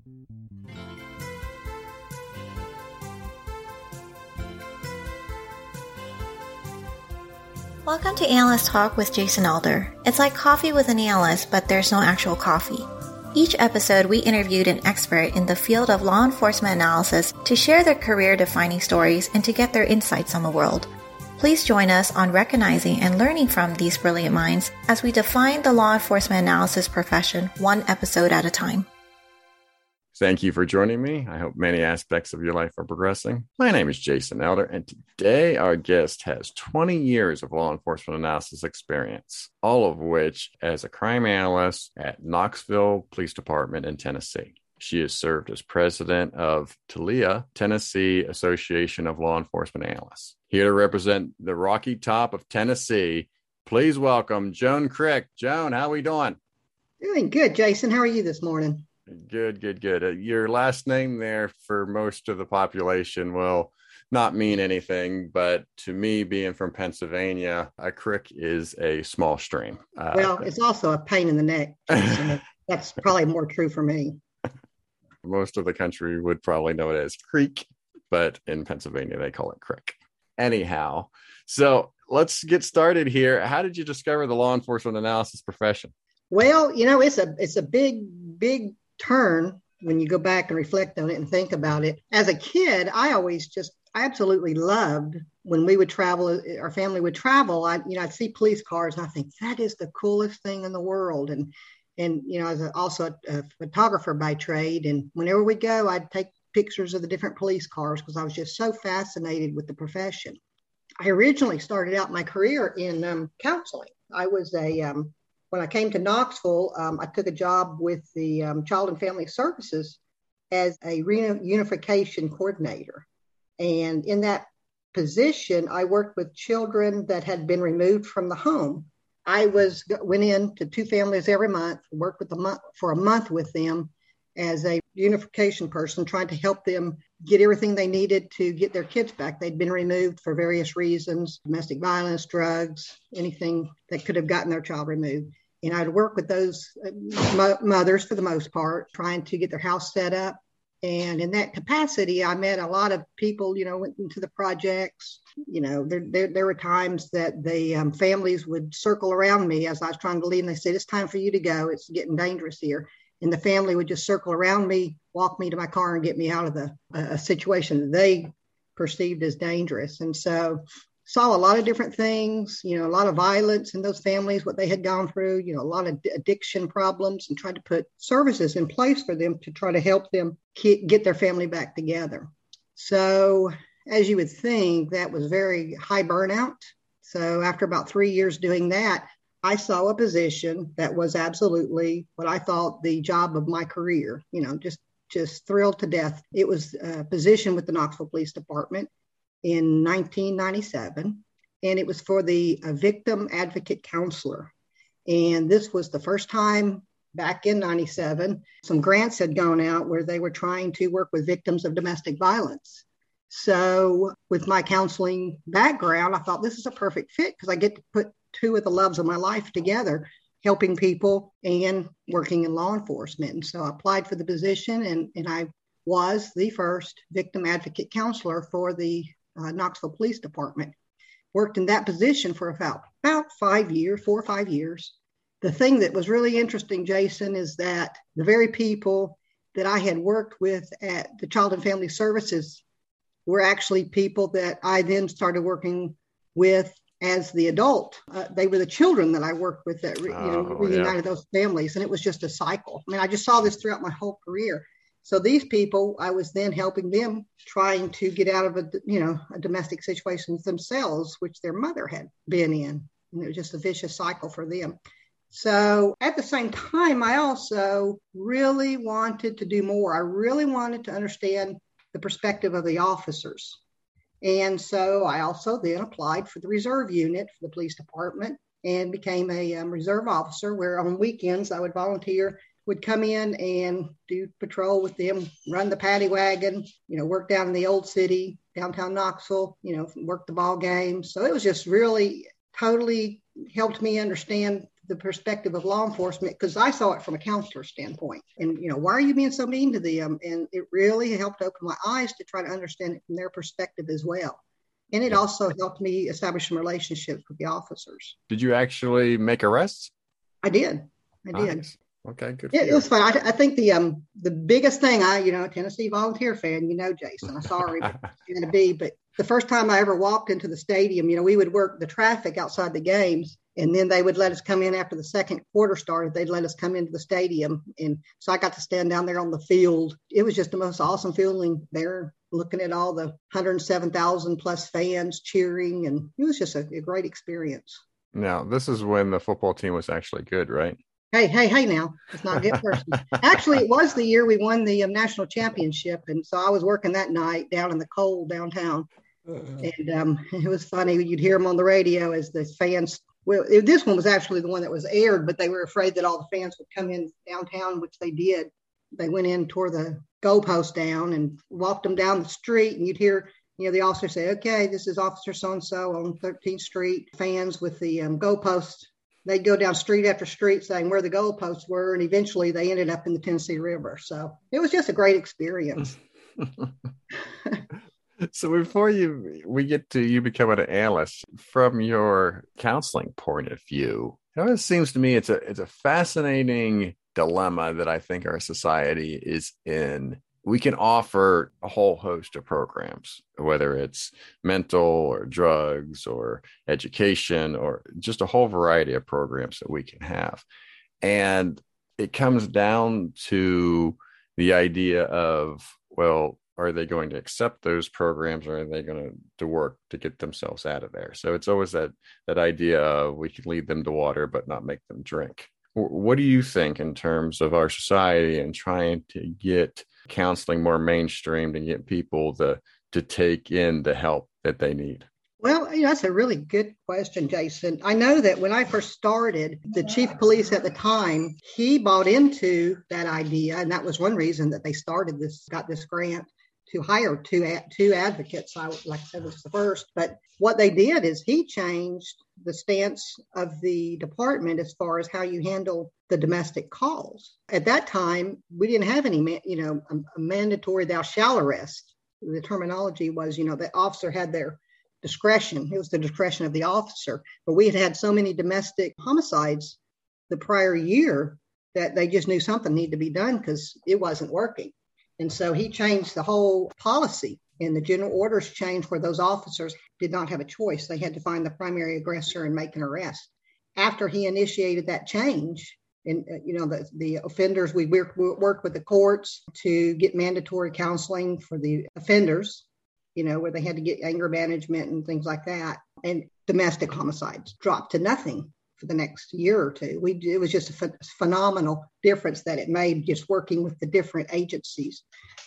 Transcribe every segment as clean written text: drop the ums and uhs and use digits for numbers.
Welcome to Analyst Talk with Jason Alder. It's like coffee with an analyst, but there's no actual coffee. Each episode, we interviewed an expert in the field of law enforcement analysis to share their career-defining stories and to get their insights on the world. Please join us on recognizing and learning from these brilliant minds as we define the law enforcement analysis profession one episode at a time. Thank you for joining me. I hope many aspects of your life are progressing. My name is Jason Elder, and today our guest has 20 years of law enforcement analysis experience, all of which as a crime analyst at Knoxville Police Department in Tennessee. She has served as president of TALIA, Tennessee Association of Law Enforcement Analysts. Here to represent the Rocky Top of Tennessee, please welcome Joan Crick. Joan, how are we doing? Doing good, Jason. How are you this morning? Good. Your last name there for most of the population will not mean anything, but to me, being from Pennsylvania, a creek is a small stream. It's also a pain in the neck. That's probably more true for me. Most of the country would probably know it as creek, but in Pennsylvania, they call it crick. Anyhow, so let's get started here. How did you discover the law enforcement analysis profession? Well, it's a big turn when you go back and reflect on it and think about it. As a kid, I absolutely loved when we would travel, our family would travel. I'd see police cars and I think that is the coolest thing in the world. And I was also a photographer by trade. And whenever we go, I'd take pictures of the different police cars because I was just so fascinated with the profession. I originally started out my career in counseling. When I came to Knoxville, I took a job with the Child and Family Services as a reunification coordinator. And in that position, I worked with children that had been removed from the home. I went in to two families every month, worked for a month with them as a unification person, trying to help them get everything they needed to get their kids back. They'd been removed for various reasons, domestic violence, drugs, anything that could have gotten their child removed. And I'd work with those mothers for the most part, trying to get their house set up. And in that capacity, I met a lot of people, went into the projects. There were times that the families would circle around me as I was trying to leave. And they said, "It's time for you to go. It's getting dangerous here." And the family would just circle around me, walk me to my car and get me out of a situation that they perceived as dangerous. And so saw a lot of different things, a lot of violence in those families, what they had gone through, a lot of addiction problems, and tried to put services in place for them to try to help them get their family back together. So as you would think, that was very high burnout. So after about 3 years doing that, I saw a position that was absolutely what I thought the job of my career, just thrilled to death. It was a position with the Knoxville Police Department in 1997, and it was for the victim advocate counselor. And this was the first time back in 97, some grants had gone out where they were trying to work with victims of domestic violence. So with my counseling background, I thought this is a perfect fit because I get to put two of the loves of my life together, helping people and working in law enforcement. And so I applied for the position, and I was the first victim advocate counselor for the Knoxville Police Department. Worked in that position for about 4 or 5 years. The thing that was really interesting, Jason, is that the very people that I had worked with at the Child and Family Services were actually people that I then started working with as the adult. They were the children that I worked with that reunited those families, and it was just a cycle. I just saw this throughout my whole career. So these people, I was then helping them trying to get out of a domestic situation themselves, which their mother had been in. And it was just a vicious cycle for them. So at the same time, I also really wanted to do more. I really wanted to understand the perspective of the officers. And so I also then applied for the reserve unit for the police department and became a reserve officer, where on weekends I would volunteer, would come in and do patrol with them, run the paddy wagon, work down in the old city, downtown Knoxville, work the ball games. So it was just really totally helped me understand the perspective of law enforcement, because I saw it from a counselor standpoint. And, why are you being so mean to them? And it really helped open my eyes to try to understand it from their perspective as well. And it also helped me establish some relationships with the officers. Did you actually make arrests? I did. Nice. Okay, good. It was fun. I think the biggest thing, Tennessee Volunteer fan, Jason, I'm sorry, but it's going to be. But the first time I ever walked into the stadium, we would work the traffic outside the games, and then they would let us come in after the second quarter started. They'd let us come into the stadium, and so I got to stand down there on the field. It was just the most awesome feeling there, looking at all the 107,000 plus fans cheering, and it was just a great experience. Now, this is when the football team was actually good, right? Hey, now, let's not get personal. Actually, it was the year we won the national championship. And so I was working that night down in the cold downtown. And it was funny. You'd hear them on the radio as the fans. Well, this one was actually the one that was aired, but they were afraid that all the fans would come in downtown, which they did. They went in, tore the goalpost down and walked them down the street. And you'd hear, the officer say, okay, this is Officer so-and-so on 13th Street. Fans with the goalpost. They'd go down street after street saying where the goalposts were, and eventually they ended up in the Tennessee River. So it was just a great experience. So before we get to you becoming an analyst, from your counseling point of view, it always seems to me it's a fascinating dilemma that I think our society is in. We can offer a whole host of programs, whether it's mental or drugs or education or just a whole variety of programs that we can have. And it comes down to the idea of, well, are they going to accept those programs, or are they going to work to get themselves out of there? So it's always that idea of we can lead them to water, but not make them drink. What do you think in terms of our society and trying to get counseling more mainstream and get people to take in the help that they need? Well, that's a really good question, Jason. I know that when I first started, the chief of police at the time, he bought into that idea. And that was one reason that they got this grant to hire two advocates. Like I said, was the first. But what they did is he changed the stance of the department as far as how you handle the domestic calls. At that time, we didn't have any, a mandatory thou shall arrest. The terminology was, the officer had their discretion. It was the discretion of the officer. But we had so many domestic homicides the prior year that they just knew something needed to be done because it wasn't working. And so he changed the whole policy, and the general orders changed where those officers did not have a choice. They had to find the primary aggressor and make an arrest. After he initiated that change, and the offenders, we worked with the courts to get mandatory counseling for the offenders, where they had to get anger management and things like that. And domestic homicides dropped to nothing for the next year or two. It was just a phenomenal difference that it made just working with the different agencies.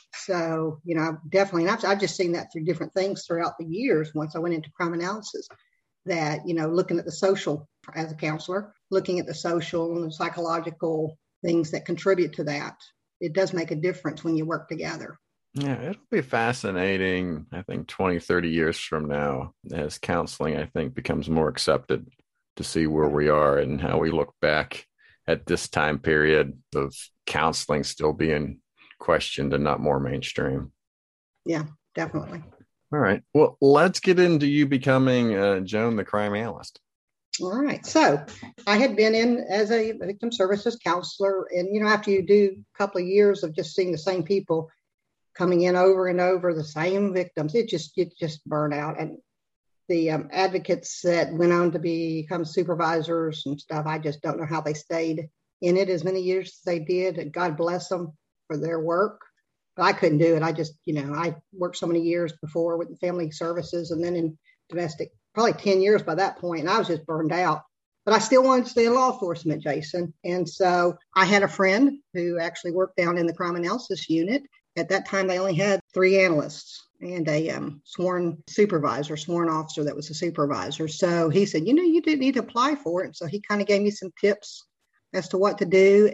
So, definitely, and I've just seen that through different things throughout the years. Once I went into crime analysis, that, looking at the social as a counselor, looking at the social and psychological things that contribute to that, it does make a difference when you work together. Yeah, it'll be fascinating, I think, 20, 30 years from now, as counseling, I think, becomes more accepted, to see where we are and how we look back at this time period of counseling still being questioned and not more mainstream. Yeah, definitely. All right. Well, let's get into you becoming Joan, the crime analyst. All right. So I had been in as a victim services counselor. And, after you do a couple of years of just seeing the same people coming in over and over, the same victims, it just burned out. And the advocates that went on to become supervisors and stuff, I just don't know how they stayed in it as many years as they did. And God bless them for their work. But I couldn't do it. I just, I worked so many years before with family services and then in domestic, probably 10 years by that point. And I was just burned out. But I still wanted to stay in law enforcement, Jason. And so I had a friend who actually worked down in the crime analysis unit. At that time, they only had 3 analysts and a sworn officer that was a supervisor. So he said, you didn't need to apply for it. So he kind of gave me some tips as to what to do.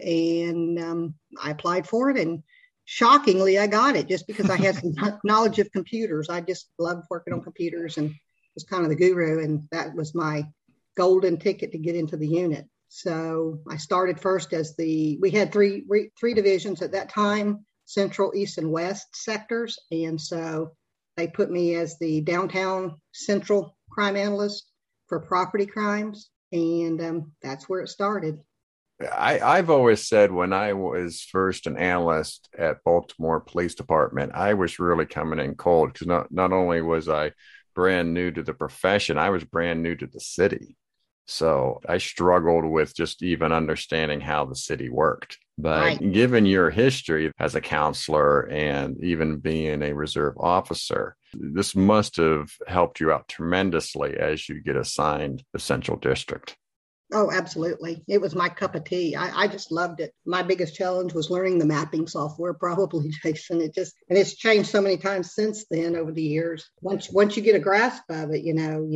And I applied for it. And shockingly, I got it just because I had some knowledge of computers. I just loved working on computers and was kind of the guru. And that was my golden ticket to get into the unit. So I started first as we had three divisions at that time, Central, East, and West sectors. And so they put me as the downtown Central crime analyst for property crimes. And that's where it started. I've always said when I was first an analyst at Baltimore Police Department, I was really coming in cold because not only was I brand new to the profession, I was brand new to the city. So I struggled with just even understanding how the city worked. But Right. Given your history as a counselor and even being a reserve officer, this must have helped you out tremendously as you get assigned the Central District. Oh, absolutely. It was my cup of tea. I just loved it. My biggest challenge was learning the mapping software, probably, Jason. It's changed so many times since then over the years. Once you get a grasp of it,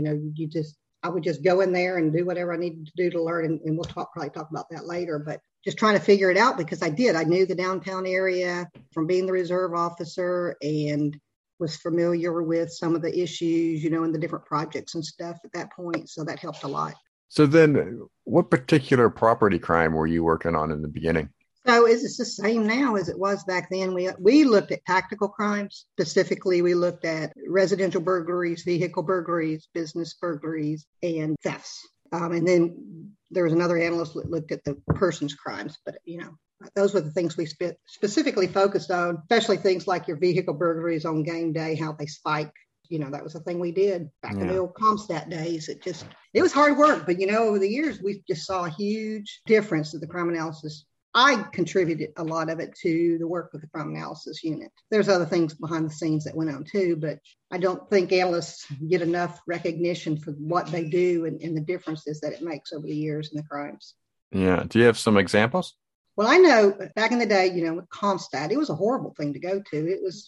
I would just go in there and do whatever I needed to do to learn. And we'll probably talk about that later, but just trying to figure it out because I knew the downtown area from being the reserve officer and was familiar with some of the issues, and the different projects and stuff at that point. So that helped a lot. So then what particular property crime were you working on in the beginning? So it's the same now as it was back then. We looked at tactical crimes. Specifically, we looked at residential burglaries, vehicle burglaries, business burglaries, and thefts. And then there was another analyst that looked at the persons crimes. But, those were the things we specifically focused on, especially things like your vehicle burglaries on game day, how they spike. That was the thing we did back in the old CompStat days. It was hard work, but, over the years, we just saw a huge difference in the crime analysis. I contributed a lot of it to the work with the crime analysis unit. There's other things behind the scenes that went on too, but I don't think analysts get enough recognition for what they do and the differences that it makes over the years in the crimes. Yeah. Do you have some examples? Well, I know back in the day, with CompStat, it was a horrible thing to go to. It was,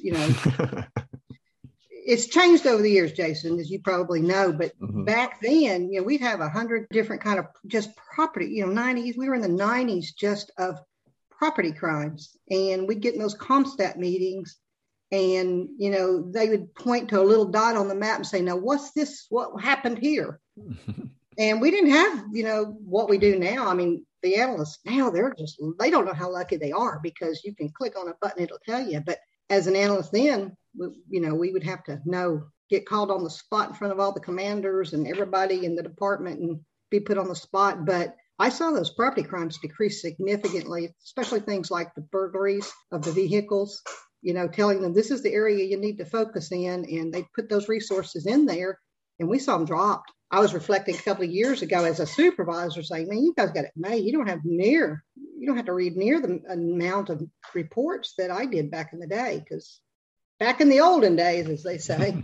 it's changed over the years, Jason, as you probably know. But back then, we'd have 100 different kind of just property, 90s. We were in the 90s just of property crimes. And we'd get in those CompStat meetings and, they would point to a little dot on the map and say, now, what's this? What happened here? And we didn't have, what we do now. I mean, the analysts now, they don't know how lucky they are because you can click on a button, it'll tell you. But as an analyst then, we would have to get called on the spot in front of all the commanders and everybody in the department and be put on the spot. But I saw those property crimes decrease significantly, especially things like the burglaries of the vehicles, telling them this is the area you need to focus in. And they put those resources in there and we saw them dropped. I was reflecting a couple of years ago as a supervisor saying, man, you guys got it made. You don't have to read near the amount of reports that I did back in the day, because back in the olden days, as they say.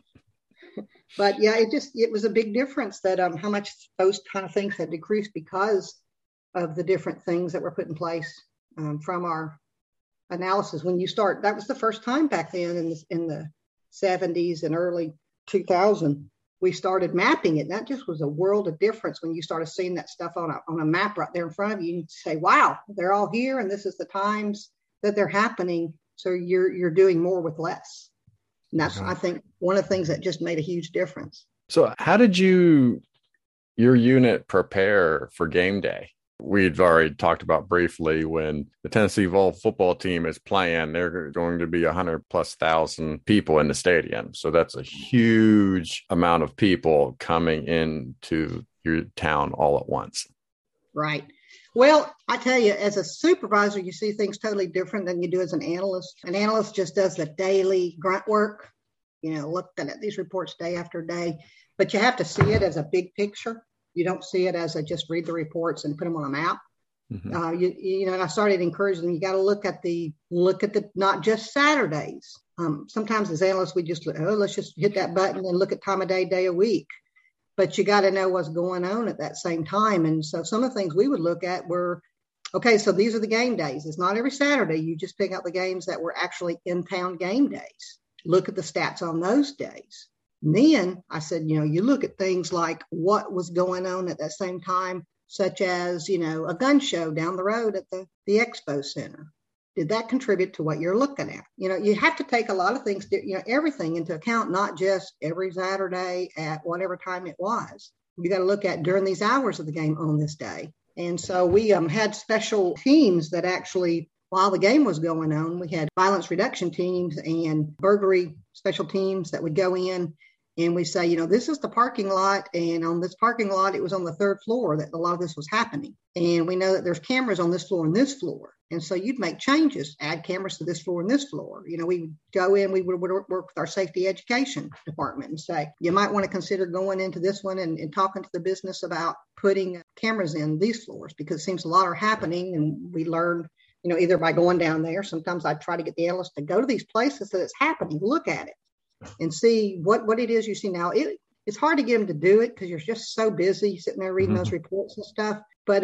But yeah, it was a big difference that how much those kind of things had decreased because of the different things that were put in place from our analysis. When you start, that was the first time back then in the 70s and early 2000. We started mapping it. That just was a world of difference when you started seeing that stuff on a map right there in front of you. You say, wow, they're all here and this is the times that they're happening. So you're doing more with less. And that's, I think, one of the things that just made a huge difference. So how did your unit prepare for game day? We've already talked about briefly when the Tennessee Vol football team is playing, there are going to be 100,000+ people in the stadium. So that's a huge amount of people coming into your town all at once. Right. Well, I tell you, as a supervisor, you see things totally different than you do as an analyst. An analyst just does the daily grunt work, looking at these reports day after day, but you have to see it as a big picture. You don't see it as just read the reports and put them on a map. Mm-hmm. And I started encouraging them. You got to look at the not just Saturdays. Sometimes as analysts, we just let's just hit that button and look at time of day of week. But you got to know what's going on at that same time. And so some of the things we would look at were, okay, so these are the game days. It's not every Saturday. You just pick out the games that were actually in town game days. Look at the stats on those days. And then I said, you look at things like what was going on at that same time, such as, a gun show down the road at the expo center. Did that contribute to what you're looking at? You have to take a lot of things, everything into account, not just every Saturday at whatever time it was. You got to look at during these hours of the game on this day. And so we had special teams that actually, while the game was going on, we had violence reduction teams and burglary special teams that would go in and we say, this is the parking lot. And on this parking lot, it was on the third floor that a lot of this was happening. And we know that there's cameras on this floor and this floor. And so you'd make changes, add cameras to this floor and this floor. We would go in, we would work with our safety education department and say, you might want to consider going into this one and talking to the business about putting cameras in these floors, because it seems a lot are happening. And we learned, either by going down there, sometimes I try to get the analysts to go to these places that it's happening, look at it and see what it is you see now. It's hard to get them to do it because you're just so busy sitting there reading those reports and stuff. But,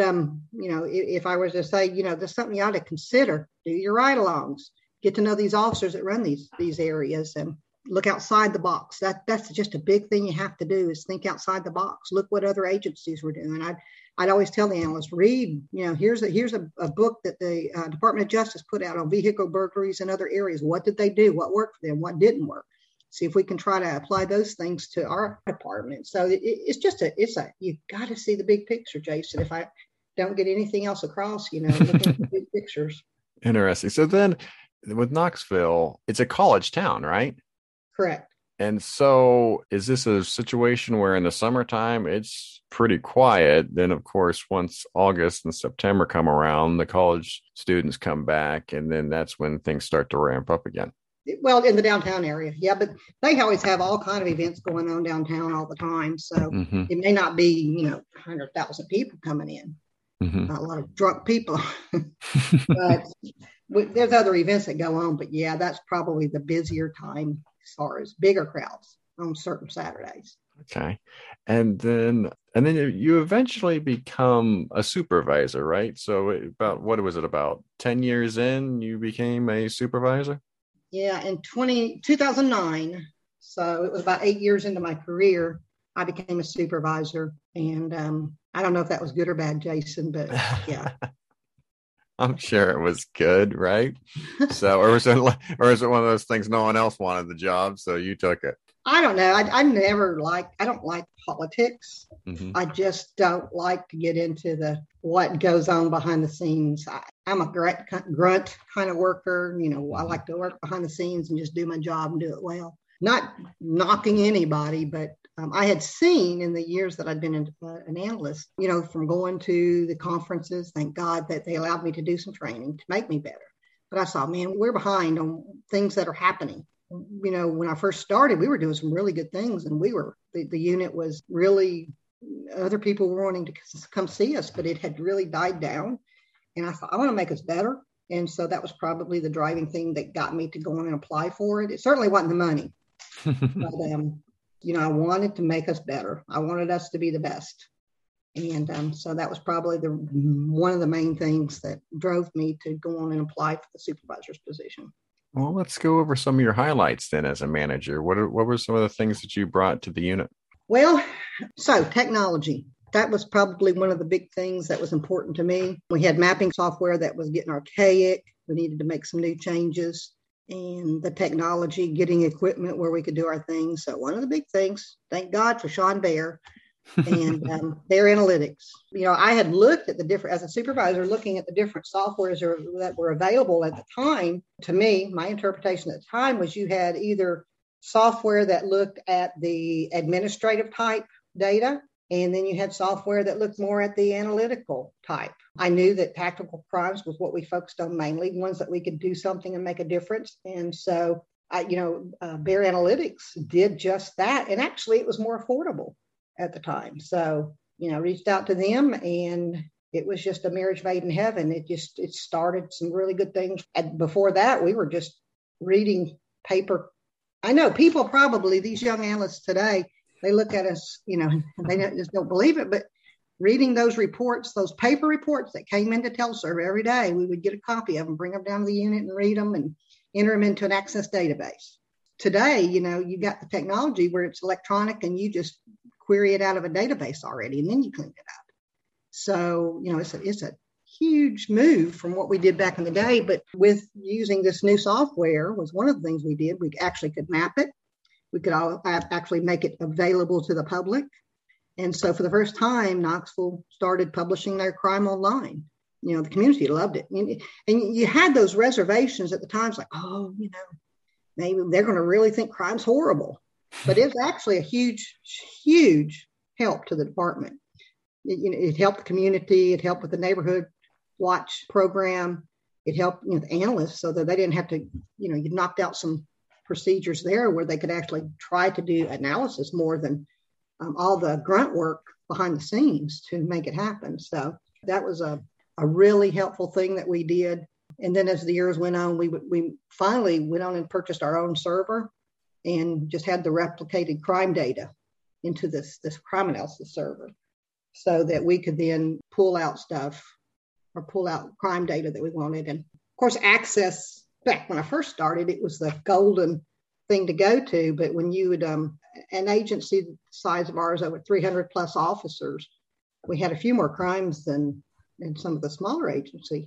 if I was to say, there's something you ought to consider, do your ride-alongs, get to know these officers that run these areas and look outside the box. That's just a big thing you have to do is think outside the box. Look what other agencies were doing. I'd always tell the analysts, read, here's a book that the Department of Justice put out on vehicle burglaries and other areas. What did they do? What worked for them? What didn't work? See if we can try to apply those things to our department. So you got to see the big picture, Jason. If I don't get anything else across, looking at the big pictures. Interesting. So then with Knoxville, it's a college town, right? Correct. And so is this a situation where in the summertime, it's pretty quiet? Then, of course, once August and September come around, the college students come back, and then that's when things start to ramp up again. Well, in the downtown area, yeah, but they always have all kind of events going on downtown all the time. So it may not be, 100,000 people coming in, a lot of drunk people, but there's other events that go on. But yeah, that's probably the busier time as far as bigger crowds on certain Saturdays. Okay. And then you eventually become a supervisor, right? So about 10 years in, you became a supervisor? Yeah, in 2009, so it was about 8 years into my career, I became a supervisor. And I don't know if that was good or bad, Jason, but yeah. I'm sure it was good, right? So, or is it one of those things no one else wanted the job, so you took it? I don't know. I don't like politics. I just don't like to get into what goes on behind the scenes. I'm a grunt kind of worker. I like to work behind the scenes and just do my job and do it well. Not knocking anybody, but I had seen in the years that I'd been an analyst, from going to the conferences, thank God that they allowed me to do some training to make me better. But I saw, man, we're behind on things that are happening. When I first started, we were doing some really good things, and the unit was really, other people were wanting to come see us, but it had really died down. And I thought, I want to make us better. And so that was probably the driving thing that got me to go on and apply for it. It certainly wasn't the money, but, I wanted to make us better. I wanted us to be the best. And so that was probably one of the main things that drove me to go on and apply for the supervisor's position. Well, let's go over some of your highlights then as a manager. What were some of the things that you brought to the unit? Well, so technology. That was probably one of the big things that was important to me. We had mapping software that was getting archaic. We needed to make some new changes. And the technology, getting equipment where we could do our things. So one of the big things, thank God for Sean Baer and their analytics. I had looked at as a supervisor, looking at the different softwares that were available at the time. To me, my interpretation at the time was you had either software that looked at the administrative type data, and then you had software that looked more at the analytical type. I knew that tactical crimes was what we focused on mainly, ones that we could do something and make a difference. And so, Bear Analytics did just that. And actually, it was more affordable at the time. So, I reached out to them, and it was just a marriage made in heaven. It started some really good things. And before that, we were just reading paper. I know people probably, these young analysts today, they look at us, they just don't believe it, but reading those reports, those paper reports that came into TelServe every day, we would get a copy of them, bring them down to the unit and read them and enter them into an Access database. Today, you got the technology where it's electronic and you just query it out of a database already, and then you clean it up. So, it's a huge move from what we did back in the day, but with using this new software was one of the things we did. We actually could map it. We could actually make it available to the public. And so for the first time, Knoxville started publishing their crime online. The community loved it. And you had those reservations at the times like, oh, maybe they're going to really think crime's horrible. But it's actually a huge, huge help to the department. It helped the community. It helped with the neighborhood watch program. It helped the analysts so that they didn't have to, you knocked out some procedures there where they could actually try to do analysis more than all the grunt work behind the scenes to make it happen. So that was a really helpful thing that we did. And then as the years went on, we finally went on and purchased our own server and just had the replicated crime data into this crime analysis server so that we could then pull out stuff or pull out crime data that we wanted. And of course, Access, back when I first started, it was the golden thing to go to. But when you would, an agency the size of ours, over 300 plus officers, we had a few more crimes than in some of the smaller agencies.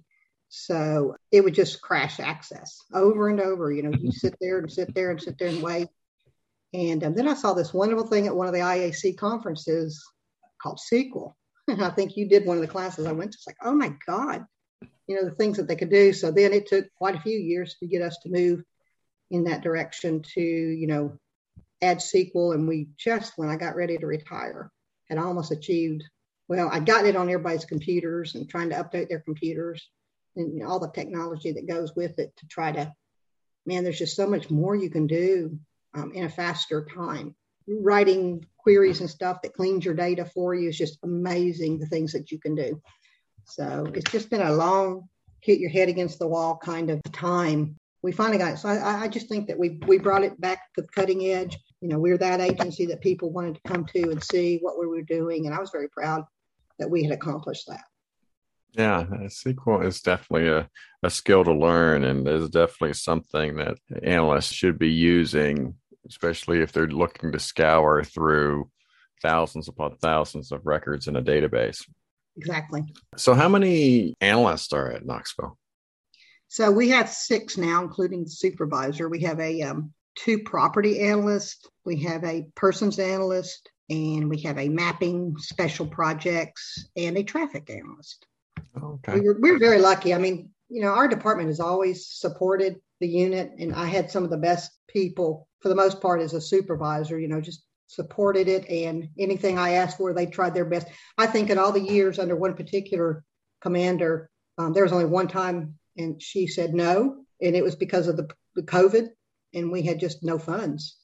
So it would just crash Access over and over. You sit there and wait. And then I saw this wonderful thing at one of the IAC conferences called SQL. And I think you did one of the classes I went to. It's like, oh my God, the things that they could do. So then it took quite a few years to get us to move in that direction to, add SQL. And when I got ready to retire, had almost achieved, I got it on everybody's computers and trying to update their computers and all the technology that goes with it to try to, there's just so much more you can do in a faster time. Writing queries and stuff that cleans your data for you is just amazing, the things that you can do. So it's just been a long, hit your head against the wall kind of time. We finally got it. So I just think that we brought it back to the cutting edge. We're that agency that people wanted to come to and see what we were doing. And I was very proud that we had accomplished that. Yeah, SQL is definitely a skill to learn, and is definitely something that analysts should be using, especially if they're looking to scour through thousands upon thousands of records in a database. Exactly. So how many analysts are at Knoxville? So we have 6 now, including the supervisor. We have a 2 property analysts. We have a persons analyst, and we have a mapping special projects and a traffic analyst. Okay. We're very lucky. Our department has always supported the unit, and I had some of the best people for the most part as a supervisor, just supported it, and anything I asked for, they tried their best. I think in all the years under one particular commander, there was only one time and she said no, and it was because of the COVID, and we had just no funds.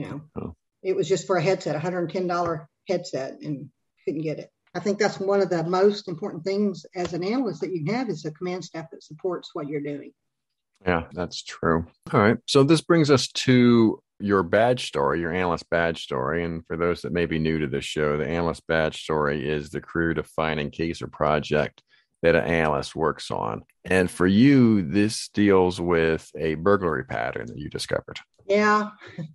It was just for a headset, $110 headset, and couldn't get it. I think that's one of the most important things as an analyst that you can have is a command staff that supports what you're doing. Yeah, that's true. All right. So this brings us to your badge story, your analyst badge story. And for those that may be new to this show, the analyst badge story is the career-defining case or project that an analyst works on. And for you, this deals with a burglary pattern that you discovered. Yeah.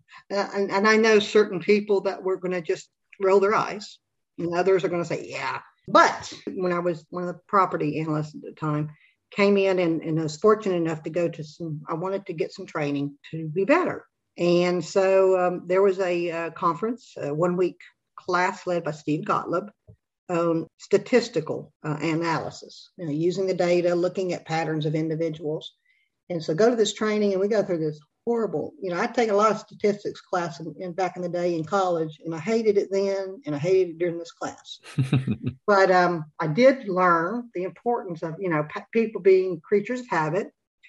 And I know certain people that were going to just roll their eyes, and others are going to say, yeah. But when I was one of the property analysts at the time, came in and I was fortunate enough to go to I wanted to get some training to be better. And so there was a conference, a 1-week class led by Steve Gottlieb on statistical analysis, using the data, looking at patterns of individuals. And so go to this training, and we go through this horrible, I'd take a lot of statistics class back in the day in college, and I hated it then, and I hated it during this class. But I did learn the importance of, people being creatures of habit.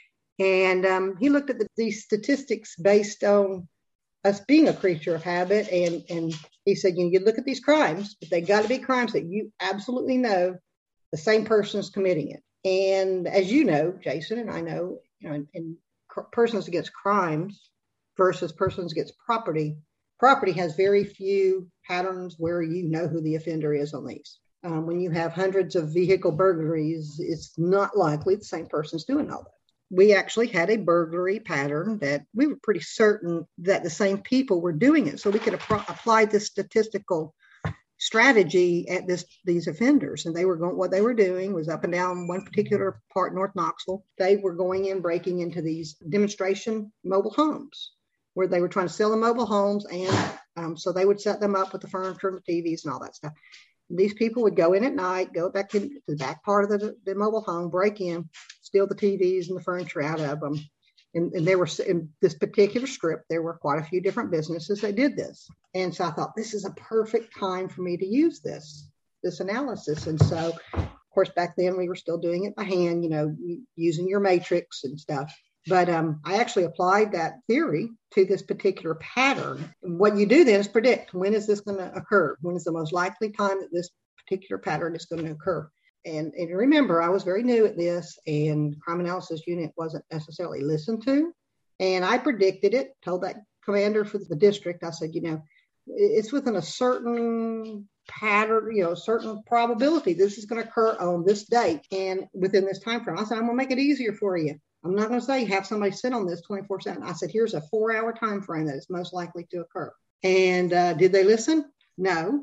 And he looked at these statistics based on us being a creature of habit. And he said, you look at these crimes, but they got to be crimes that you absolutely know the same person is committing it. And as you know, Jason, and I know, in persons against crimes versus persons against property has very few patterns where you know who the offender is on these. When you have hundreds of vehicle burglaries, it's not likely the same person's doing all that. We actually had a burglary pattern that we were pretty certain that the same people were doing it. So we could apply this statistical strategy at these offenders. And what they were doing was up and down one particular part, North Knoxville. They were going in, breaking into these demonstration mobile homes where they were trying to sell the mobile homes and So they would set them up with the furniture and the TVs and all that stuff. These people would go in at night, go back into the back part of the mobile home, break in, steal the TVs and the furniture out of them. And there were, in this particular strip, there were quite a few different businesses that did this. And so I thought, this is a perfect time for me to use this analysis. And so, of course, back then we were still doing it by hand, using your matrix and stuff. But I actually applied that theory to this particular pattern. What you do then is predict, when is this going to occur? When is the most likely time that this particular pattern is going to occur? And remember, I was very new at this, and crime analysis unit wasn't necessarily listened to. And I predicted it, told that commander for the district, I said, it's within a certain pattern, a certain probability this is going to occur on this date and within this time frame. I said, I'm going to make it easier for you. I'm not going to say have somebody sit on this 24/7. I said, here's a 4-hour time frame that is most likely to occur. And did they listen? No.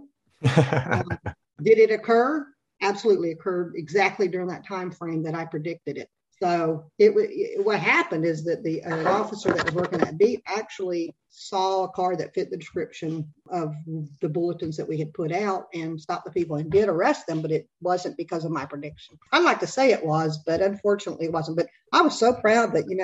Did it occur? Absolutely occurred exactly during that time frame that I predicted it. So what happened is that the officer that was working that beat actually saw a car that fit the description of the bulletins that we had put out and stopped the people and did arrest them, but it wasn't because of my prediction. I'd like to say it was, but unfortunately it wasn't. But I was so proud that,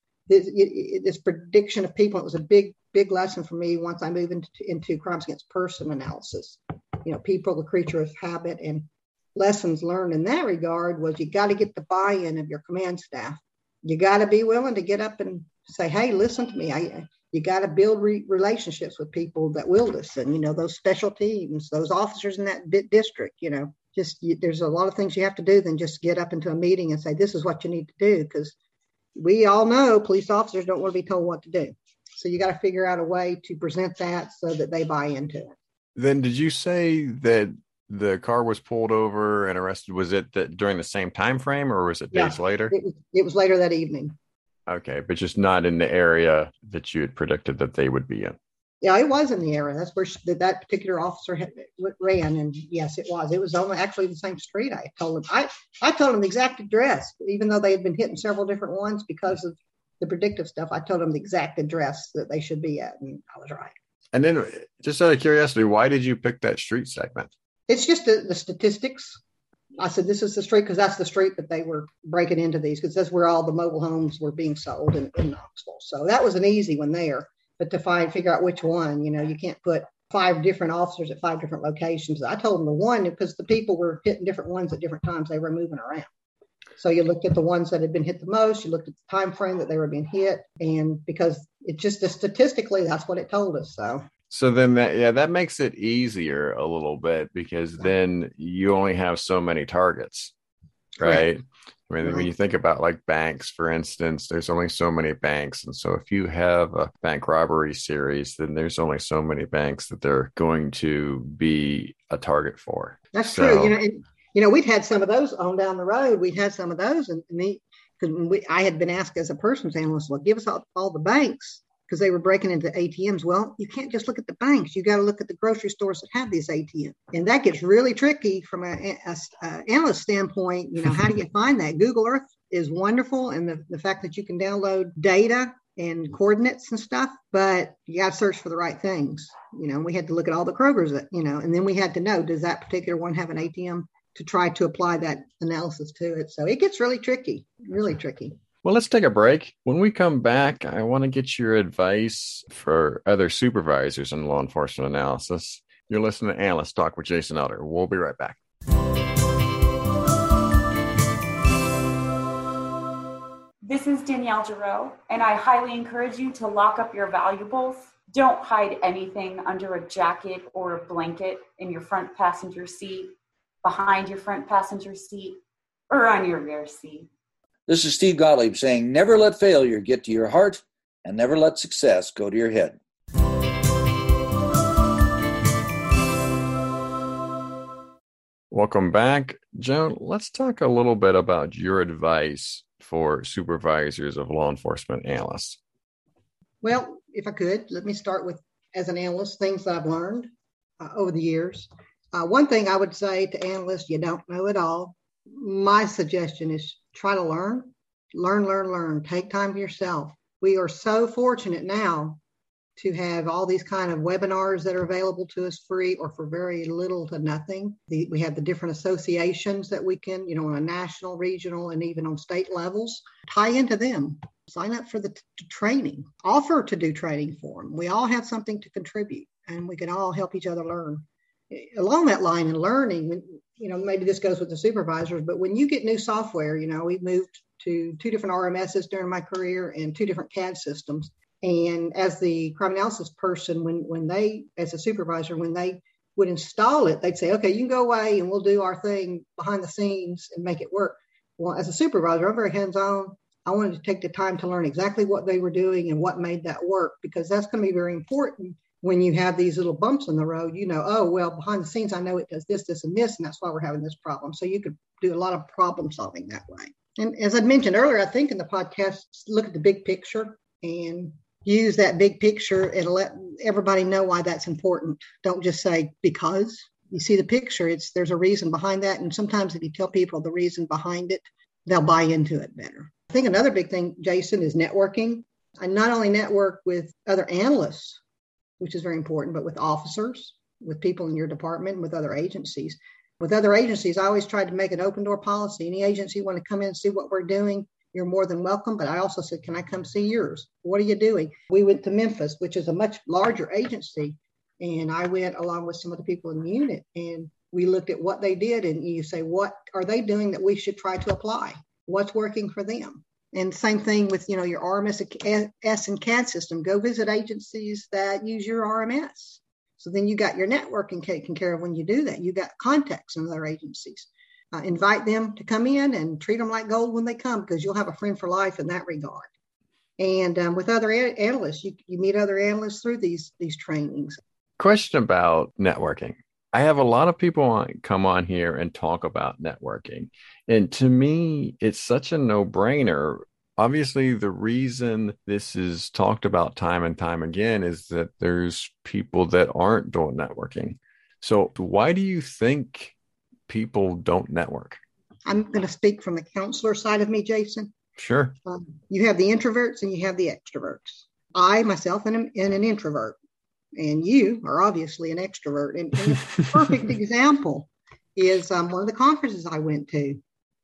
this prediction of people, it was a big, big lesson for me once I moved into crimes against person analysis. People, the creature of habit, and lessons learned in that regard was you got to get the buy-in of your command staff. You got to be willing to get up and say, hey, listen to me. You got to build relationships with people that will listen, those special teams, those officers in that district, there's a lot of things you have to do than just get up into a meeting and say, this is what you need to do. Because we all know police officers don't want to be told what to do. So you got to figure out a way to present that so that they buy into it. Then did you say that the car was pulled over and arrested? Was it during the same time frame, or was it days later? It was later that evening. Okay, but just not in the area that you had predicted that they would be in. Yeah, it was in the area. That's where that particular officer ran, and yes, it was. It was on actually the same street. I told him. I told him the exact address, even though they had been hitting several different ones because of the predictive stuff. I told them the exact address that they should be at, and I was right. And then, just out of curiosity, why did you pick that street segment? It's just the statistics. I said, this is the street because that's the street that they were breaking into these, because that's where all the mobile homes were being sold in Knoxville. So that was an easy one there. But to figure out which one, you can't put 5 different officers at 5 different locations. I told them the one because the people were hitting different ones at different times. They were moving around. So you looked at the ones that had been hit the most. You looked at the time frame that they were being hit. And because it just statistically, that's what it told us. So then that makes it easier a little bit, because then you only have so many targets, right? I mean, when you think about like banks, for instance, there's only so many banks. And so if you have a bank robbery series, then there's only so many banks that they're going to be a target for. That's true. We'd had some of those on down the road. We'd had some of those. And I had been asked as a persons analyst, well, give us all the banks, because they were breaking into ATMs. Well, you can't just look at the banks. You got to look at the grocery stores that have these ATMs. And that gets really tricky from an analyst standpoint. How do you find that? Google Earth is wonderful. And the fact that you can download data and coordinates and stuff, but you got to search for the right things. We had to look at all the Krogers, and then we had to know, does that particular one have an ATM, to try to apply that analysis to it. So it gets really tricky, really tricky. Well, let's take a break. When we come back, I want to get your advice for other supervisors in law enforcement analysis. You're listening to Analyst Talk with Jason Elder. We'll be right back. This is Danielle Giroux, and I highly encourage you to lock up your valuables. Don't hide anything under a jacket or a blanket in your front passenger seat, behind your front passenger seat, or on your rear seat. This is Steve Gottlieb saying, never let failure get to your heart, and never let success go to your head. Welcome back. Joan, let's talk a little bit about your advice for supervisors of law enforcement analysts. Well, if I could, let me start with, as an analyst, things that I've learned over the years. One thing I would say to analysts, you don't know it all. My suggestion is try to learn. Take time for yourself. We are so fortunate now to have all these kind of webinars that are available to us free or for very little to nothing. We have the different associations that we can, on a national, regional, and even on state levels, tie into them. Sign up for the training, offer to do training for them. We all have something to contribute, and we can all help each other learn. Along that line in learning, maybe this goes with the supervisors, but when you get new software, we moved to 2 different RMSs during my career and 2 different CAD systems. And as the crime analysis person, when they, as a supervisor, when they would install it, they'd say, okay, you can go away and we'll do our thing behind the scenes and make it work. Well, as a supervisor, I'm very hands-on. I wanted to take the time to learn exactly what they were doing and what made that work, because that's going to be very important when you have these little bumps in the road. Oh, well, behind the scenes, I know it does this, this, and this, and that's why we're having this problem. So you could do a lot of problem solving that way. And as I mentioned earlier, I think in the podcast, look at the big picture and use that big picture and let everybody know why that's important. Don't just say, because. You see the picture, there's a reason behind that. And sometimes if you tell people the reason behind it, they'll buy into it better. I think another big thing, Jason, is networking. I not only network with other analysts, which is very important, but with officers, with people in your department, with other agencies. With other agencies, I always tried to make an open door policy. Any agency want to come in and see what we're doing, you're more than welcome. But I also said, can I come see yours? What are you doing? We went to Memphis, which is a much larger agency. And I went along with some of the people in the unit, and we looked at what they did. And you say, what are they doing that we should try to apply? What's working for them? And same thing with, your RMS and CAD system. Go visit agencies that use your RMS. So then you got your networking taken care of when you do that. You got contacts in other agencies. Invite them to come in and treat them like gold when they come, because you'll have a friend for life in that regard. And with other analysts, you meet other analysts through these trainings. Question about networking. I have a lot of people come on here and talk about networking. And to me, it's such a no-brainer. Obviously, the reason this is talked about time and time again is that there's people that aren't doing networking. So why do you think people don't network? I'm going to speak from the counselor side of me, Jason. Sure. You have the introverts and you have the extroverts. I, myself, am an introvert. And you are obviously an extrovert. And a perfect example is one of the conferences I went to.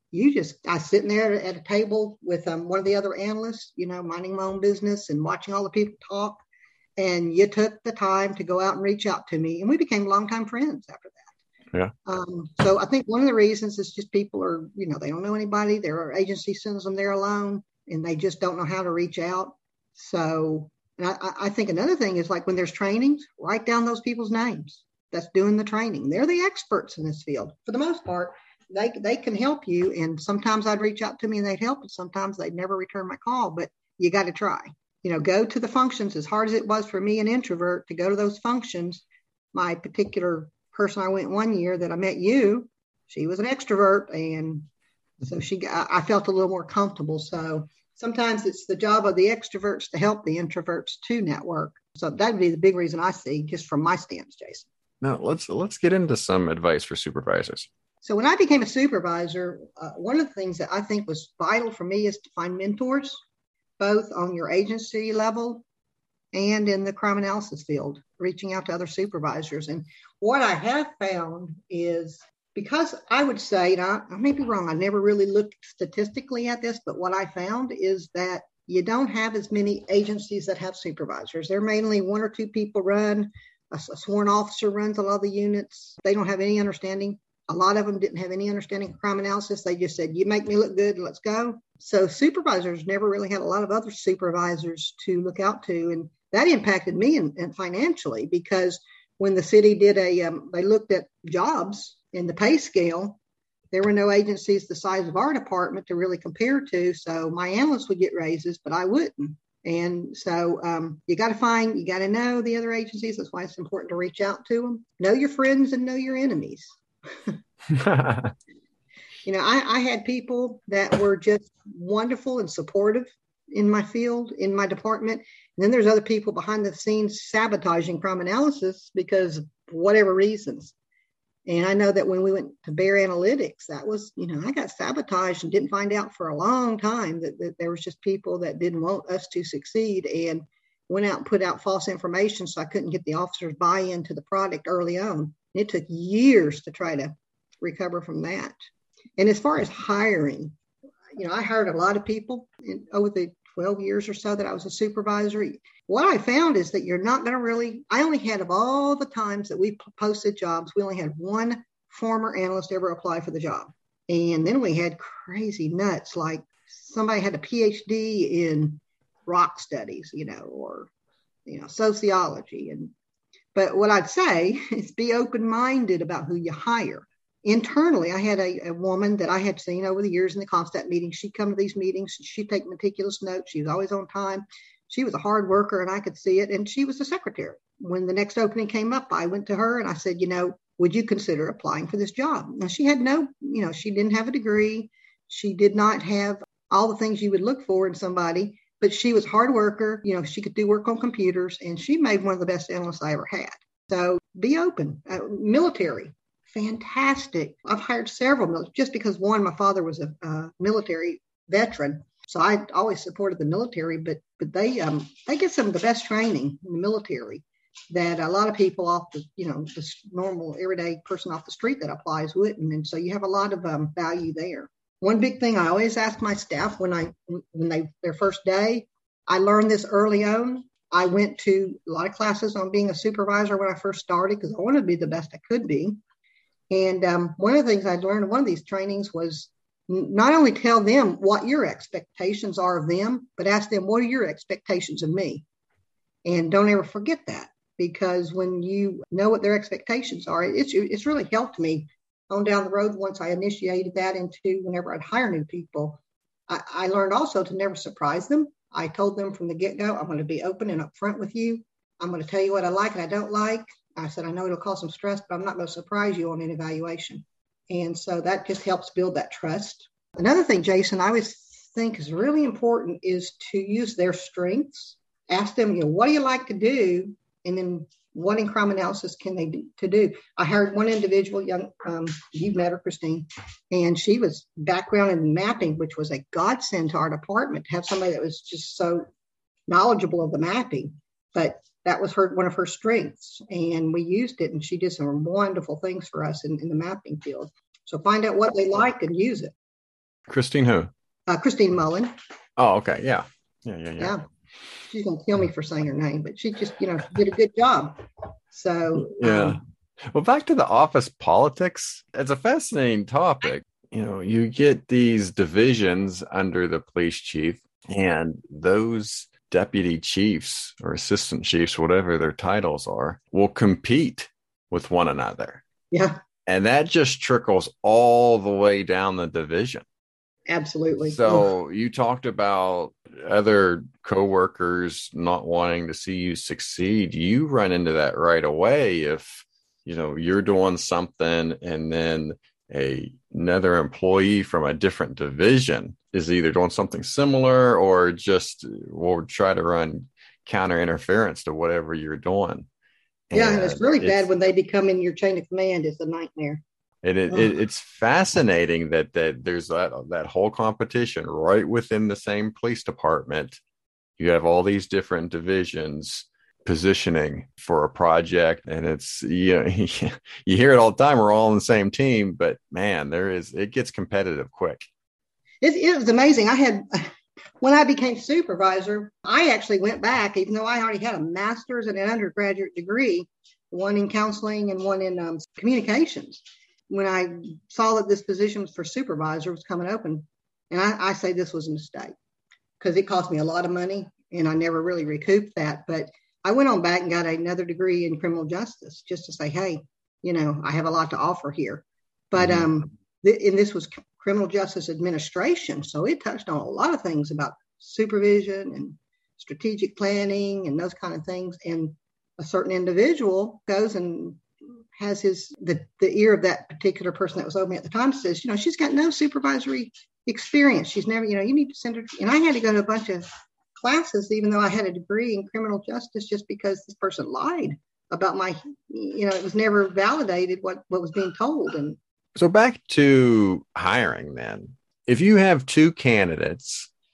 I was sitting there at a table with one of the other analysts, minding my own business and watching all the people talk. And you took the time to go out and reach out to me. And we became longtime friends after that. Yeah. So I think one of the reasons is just people are, they don't know anybody. Their agency sends them there alone and they just don't know how to reach out. So and I think another thing is, like, when there's trainings, write down those people's names that's doing the training. They're the experts in this field. For the most part, they can help you. And sometimes I'd reach out to me and they'd help. And sometimes they'd never return my call, but you got to try. Go to the functions. As hard as it was for me, an introvert, to go to those functions. My particular person I went one year that I met she was an extrovert. And so I felt a little more comfortable. So sometimes it's the job of the extroverts to help the introverts to network. So that would be the big reason I see, just from my stance, Jason. Now, let's get into some advice for supervisors. So when I became a supervisor, one of the things that I think was vital for me is to find mentors, both on your agency level and in the crime analysis field, reaching out to other supervisors. And what I have found is, because I would say, I may be wrong, I never really looked statistically at this, but what I found is that you don't have as many agencies that have supervisors. There are mainly 1 or 2 people run. A sworn officer runs a lot of the units. They don't have any understanding. A lot of them didn't have any understanding of crime analysis. They just said, you make me look good, let's go. So supervisors never really had a lot of other supervisors to look out to. And that impacted me and financially, because when the city did they looked at jobs in the pay scale, there were no agencies the size of our department to really compare to. So my analysts would get raises, but I wouldn't. And so you got to know the other agencies. That's why it's important to reach out to them. Know your friends and know your enemies. I had people that were just wonderful and supportive in my field, in my department. And then there's other people behind the scenes sabotaging crime analysis because of whatever reasons. And I know that when we went to Bear Analytics, that was, I got sabotaged and didn't find out for a long time that there was just people that didn't want us to succeed. And went out and put out false information, so I couldn't get the officers buy-in to the product early on. And it took years to try to recover from that. And as far as hiring, I hired a lot of people over the 12 years or so that I was a supervisor. What I found is that you're not going to I only had, of all the times that we posted jobs, we only had one former analyst ever apply for the job. And then we had crazy nuts, like somebody had a PhD in rock studies, or, sociology. But what I'd say is be open-minded about who you hire. Internally, I had a woman that I had seen over the years in the CompStat meetings. She'd come to these meetings. She'd take meticulous notes. She was always on time. She was a hard worker, and I could see it. And she was the secretary. When the next opening came up, I went to her and I said, would you consider applying for this job? Now, she had she didn't have a degree. She did not have all the things you would look for in somebody, but she was a hard worker. She could do work on computers, and she made one of the best analysts I ever had. So be open. Military. Fantastic. I've hired several just because one, my father was a military veteran. So I always supported the military, but they get some of the best training in the military that a lot of people off the, the normal everyday person off the street that applies wouldn't. And so you have a lot of value there. One big thing I always ask my staff their first day, I learned this early on. I went to a lot of classes on being a supervisor when I first started because I wanted to be the best I could be. And one of the things I learned in one of these trainings was not only tell them what your expectations are of them, but ask them, what are your expectations of me? And don't ever forget that, because when you know what their expectations are, it's really helped me on down the road once I initiated that into whenever I'd hire new people. I learned also to never surprise them. I told them from the get-go, I'm going to be open and upfront with you. I'm going to tell you what I like and I don't like. I said, I know it'll cause some stress, but I'm not going to surprise you on an evaluation. And so that just helps build that trust. Another thing, Jason, I always think is really important is to use their strengths. Ask them, what do you like to do? And then what in crime analysis can they do? I hired one individual, you've met her, Christine, and she was background in mapping, which was a godsend to our department to have somebody that was just so knowledgeable of the mapping. But that was one of her strengths, and we used it, and she did some wonderful things for us in the mapping field. So find out what they like and use it. Christine who? Christine Mullen. Oh, okay. Yeah. She's going to kill me for saying her name, but she just, did a good job. So, yeah. Well, back to the office politics. It's a fascinating topic. You get these divisions under the police chief, and those deputy chiefs or assistant chiefs, whatever their titles are, will compete with one another. Yeah. And that just trickles all the way down the division. Absolutely. So you talked about other coworkers not wanting to see you succeed. You run into that right away if, you're doing something and then another employee from a different division is either doing something similar or just will try to run counter interference to whatever you're doing. Yeah, and it's really bad when they become in your chain of command. It's a nightmare. It's fascinating that there's that whole competition right within the same police department. You have all these different divisions positioning for a project, and it's you hear it all the time. We're all on the same team, but man, it gets competitive quick. It was amazing. When I became supervisor, I actually went back, even though I already had a master's and an undergraduate degree, one in counseling and one in communications. When I saw that this position for supervisor was coming open, and I say this was a mistake because it cost me a lot of money and I never really recouped that. But I went on back and got another degree in criminal justice just to say, hey, I have a lot to offer here. But and this was criminal justice administration. So it touched on a lot of things about supervision and strategic planning and those kind of things. And a certain individual goes and has the ear of that particular person that was over me at the time says, she's got no supervisory experience. She's never, you need to send her. And I had to go to a bunch of classes, even though I had a degree in criminal justice, just because this person lied about my, it was never validated what was being told. And so back to hiring then, if you have two candidates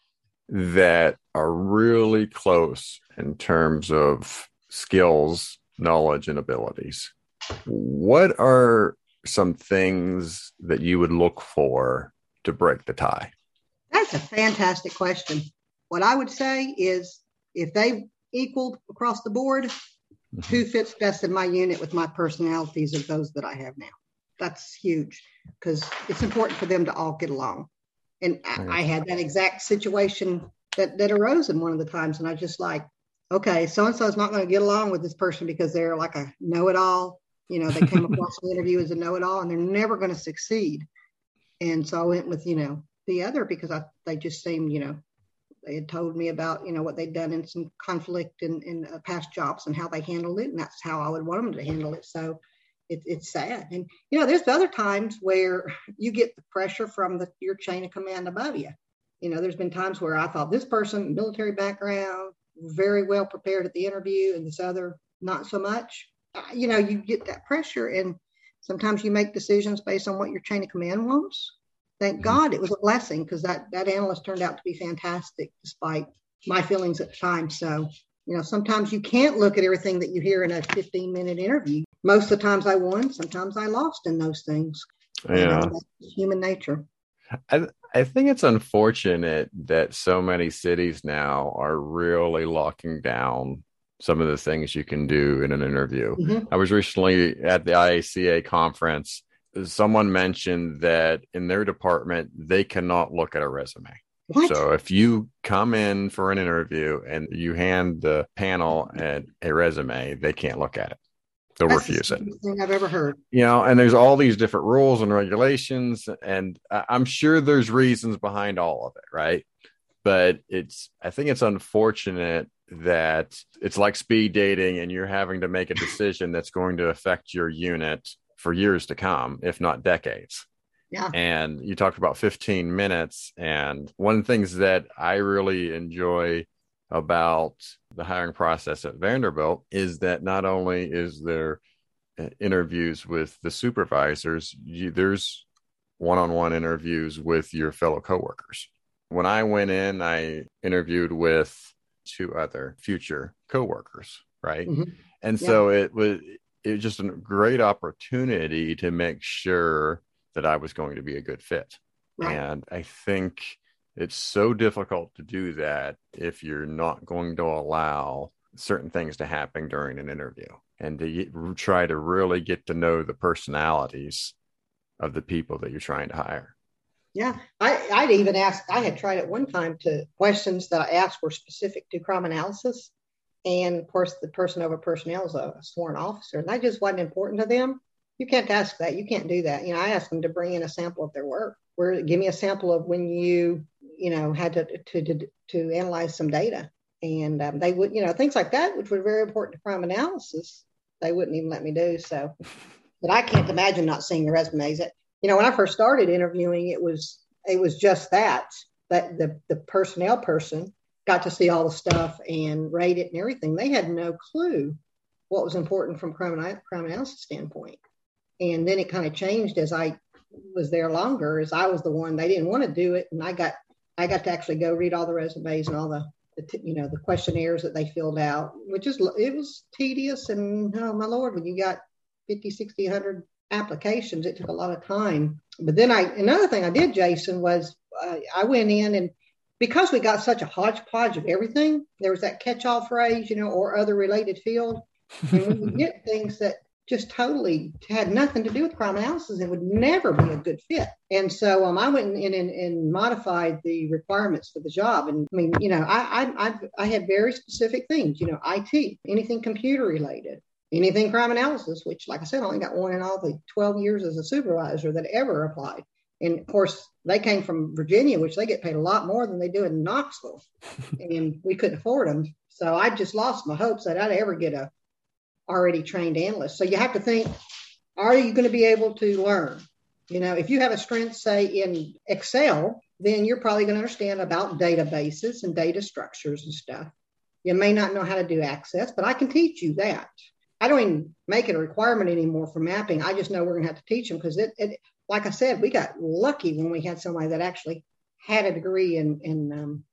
that are really close in terms of skills, knowledge, and abilities. What are some things that you would look for to break the tie? That's a fantastic question. What I would say is if they equaled across the board, who fits best in my unit with my personalities of those that I have now? That's huge because it's important for them to all get along. And I had that exact situation that arose in one of the times. And I just like, okay, so-and-so is not going to get along with this person because they're like a know-it-all. You know, they came across the interview as a know-it-all and they're never going to succeed. And so I went with, the other because they just seemed, they had told me about, what they'd done in some conflict in past jobs and how they handled it. And that's how I would want them to handle it. So it's sad. And, there's other times where you get the pressure from your chain of command above you. There's been times where I thought this person, military background, very well prepared at the interview, and this other, not so much. You get that pressure, and sometimes you make decisions based on what your chain of command wants. Thank God it was a blessing because that analyst turned out to be fantastic despite my feelings at the time. So, sometimes you can't look at everything that you hear in a 15-minute interview. Most of the times I won, sometimes I lost in those things. Yeah. That's human nature. I think it's unfortunate that so many cities now are really locking down some of the things you can do in an interview. I was recently at the IACA conference. Someone mentioned that in their department, they cannot look at a resume. What? So if you come in for an interview and you hand the panel a resume, they can't look at it. They'll refuse it. Thing I've ever heard. And there's all these different rules and regulations, and I'm sure there's reasons behind all of it, right? But I think it's unfortunate that it's like speed dating and you're having to make a decision that's going to affect your unit for years to come, if not decades. Yeah. And you talked about 15 minutes. And one of the things that I really enjoy about the hiring process at Vanderbilt is that not only is there interviews with the supervisors, there's one-on-one interviews with your fellow coworkers. When I went in, I interviewed with 2 other future coworkers, right? And so it was just a great opportunity to make sure that I was going to be a good fit. Right. And I think it's so difficult to do that if you're not going to allow certain things to happen during an interview and to try to really get to know the personalities of the people that you're trying to hire. Yeah, I'd even asked, I had tried at one time to questions that I asked were specific to crime analysis. And of course, the person over personnel is a sworn officer, and that just wasn't important to them. You can't ask that. You can't do that. I asked them to bring in a sample of their work. Give me a sample of when you had to analyze some data. And they would, things like that, which were very important to crime analysis, they wouldn't even let me do. So, but I can't imagine not seeing the resumes. When I first started interviewing, it was just that the personnel person got to see all the stuff and rate it and everything. They had no clue what was important from crime analysis standpoint. And then it kind of changed as I was there longer, as I was the one, they didn't want to do it. And I got to actually go read all the resumes and all the questionnaires that they filled out, it was tedious. And oh my Lord, when you got 50, 60, 100 applications, it took a lot of time. But then another thing I did, Jason, was I went in, and because we got such a hodgepodge of everything, there was that catch-all phrase, or other related field. And when you get things that just totally had nothing to do with crime analysis, it would never be a good fit. And so I went in and modified the requirements for the job. And I mean, I had very specific things, IT, anything computer related, anything crime analysis, which, like I said, I only got one in all the 12 years as a supervisor that ever applied. And of course, they came from Virginia, which they get paid a lot more than they do in Knoxville. And we couldn't afford them. So I just lost my hopes that I'd ever get a already trained analyst. So you have to think, are you going to be able to learn? If you have a strength, say, in Excel, then you're probably going to understand about databases and data structures and stuff. You may not know how to do Access, but I can teach you that. I don't even make it a requirement anymore for mapping. I just know we're going to have to teach them because it like I said, we got lucky when we had somebody that actually had a degree in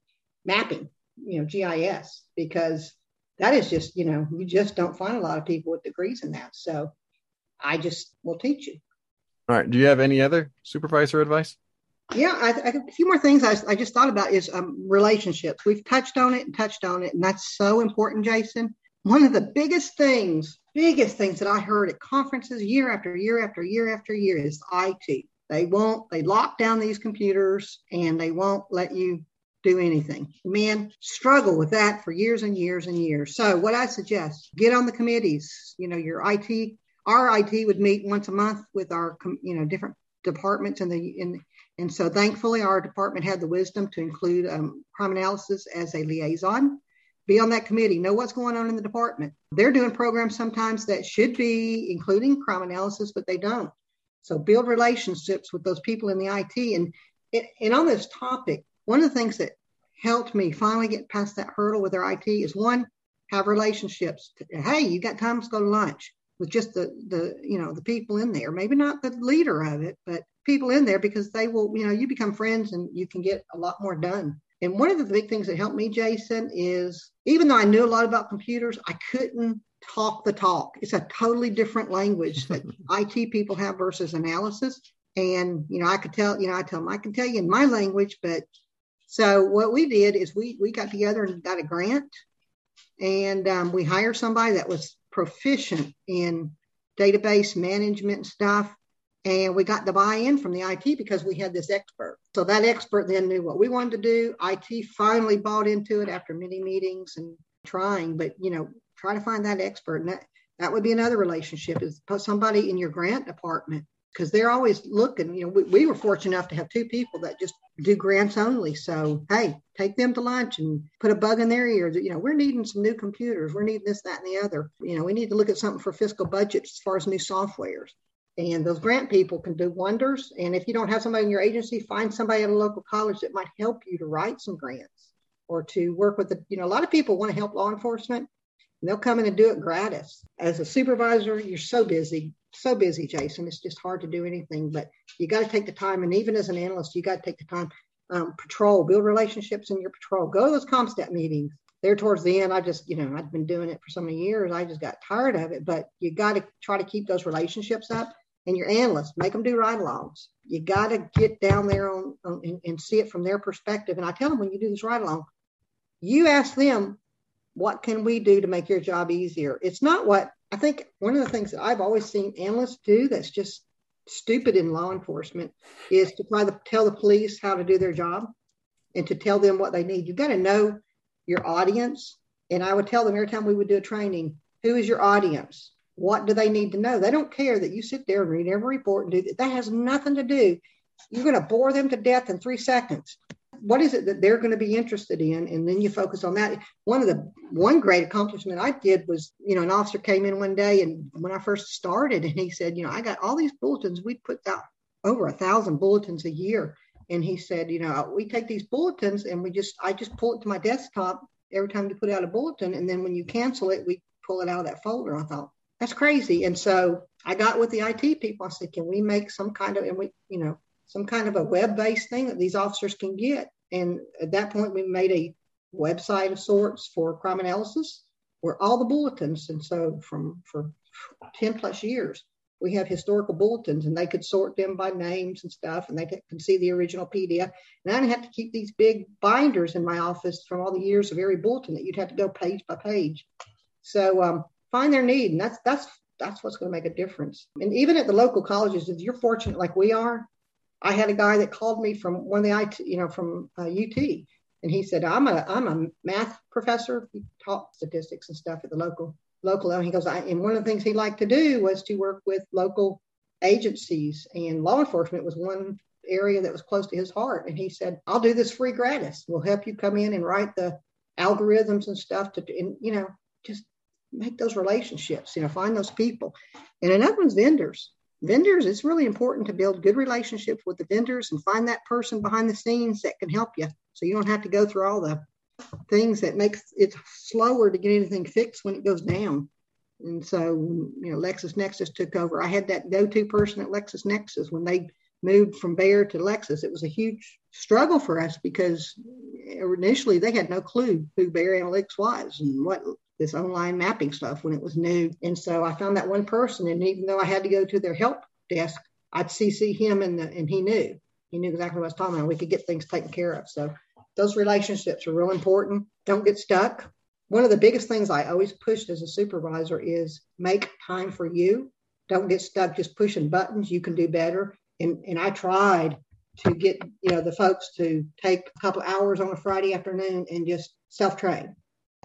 mapping, GIS, because that is just, you just don't find a lot of people with degrees in that. So I just will teach you. All right. Do you have any other supervisor advice? Yeah, I a few more things I just thought about is relationships. We've touched on it, and that's so important, Jason. One of the biggest things that I heard at conferences year after year after year after year is IT. They lock down these computers and they won't let you do anything. Men struggle with that for years and years and years. So what I suggest, get on the committees. Your IT, our IT would meet once a month with our, different departments and so thankfully our department had the wisdom to include crime analysis as a liaison. Be on that committee, know what's going on in the department. They're doing programs sometimes that should be including crime analysis, but they don't. So build relationships with those people in the IT. And on this topic, one of the things that helped me finally get past that hurdle with our IT is, one, have relationships. Hey, you got time to go to lunch with just the people in there, maybe not the leader of it, but people in there, because they will, you become friends and you can get a lot more done. And one of the big things that helped me, Jason, is even though I knew a lot about computers, I couldn't talk the talk. It's a totally different language that IT people have versus analysis. And, I could tell, I tell them, I can tell you in my language, but so what we did is we got together and got a grant, and we hired somebody that was proficient in database management and stuff. And we got the buy-in from the IT because we had this expert. So that expert then knew what we wanted to do. IT finally bought into it after many meetings and trying, but, try to find that expert. And that would be another relationship, is put somebody in your grant department, because they're always looking. We were fortunate enough to have two people that just do grants only. So, hey, take them to lunch and put a bug in their ear. We're needing some new computers. We're needing this, that, and the other. We need to look at something for fiscal budgets as far as new softwares. And those grant people can do wonders. And if you don't have somebody in your agency, find somebody at a local college that might help you to write some grants or to work with a lot of people want to help law enforcement, and they'll come in and do it gratis. As a supervisor, you're so busy, Jason. It's just hard to do anything, but you got to take the time. And even as an analyst, you got to take the time. Patrol, build relationships in your patrol. Go to those CompStat meetings. There towards the end, I just, I've been doing it for so many years. I just got tired of it, but you got to try to keep those relationships up. And your analysts, make them do ride-alongs. You got to get down there and see it from their perspective. And I tell them, when you do this ride-along, you ask them, what can we do to make your job easier? It's not what I think. One of the things that I've always seen analysts do that's just stupid in law enforcement is to try to tell the police how to do their job and to tell them what they need. You've got to know your audience. And I would tell them every time we would do a training, who is your audience? What do they need to know? They don't care that you sit there and read every report and do that. That has nothing to do. You're going to bore them to death in 3 seconds. What is it that they're going to be interested in? And then you focus on that. One great accomplishment I did was, an officer came in one day, and when I first started, and he said, I got all these bulletins. We put out over 1,000 bulletins a year. And he said, we take these bulletins and I just pull it to my desktop every time you put out a bulletin. And then when you cancel it, we pull it out of that folder. I thought, that's crazy. And so I got with the IT people. I said, can we make some kind of a web-based thing that these officers can get? And at that point, we made a website of sorts for crime analysis where all the bulletins. And so for 10 plus years, we have historical bulletins, and they could sort them by names and stuff, and they can see the original PDF. And I didn't have to keep these big binders in my office from all the years of every bulletin that you'd have to go page by page. So, find their need, and that's what's going to make a difference. And even at the local colleges, if you're fortunate like we are, I had a guy that called me from one of the IT, from UT, and he said, I'm a math professor. He taught statistics and stuff at the local. And he goes, and one of the things he liked to do was to work with local agencies, and law enforcement was one area that was close to his heart. And he said, I'll do this free gratis. We'll help you come in and write the algorithms and stuff just make those relationships, find those people. And another one's vendors. Vendors, it's really important to build good relationships with the vendors and find that person behind the scenes that can help you. So you don't have to go through all the things that makes it slower to get anything fixed when it goes down. And so, LexisNexis took over. I had that go-to person at LexisNexis when they moved from Bayer to Lexis. It was a huge struggle for us because initially they had no clue who Bear Analytics was and what this online mapping stuff when it was new. And so I found that one person, and even though I had to go to their help desk, I'd CC him and he knew exactly what I was talking about. We could get things taken care of. So those relationships are real important. Don't get stuck. One of the biggest things I always pushed as a supervisor is make time for you. Don't get stuck just pushing buttons. You can do better. And I tried to get, the folks to take a couple of hours on a Friday afternoon and just self-train.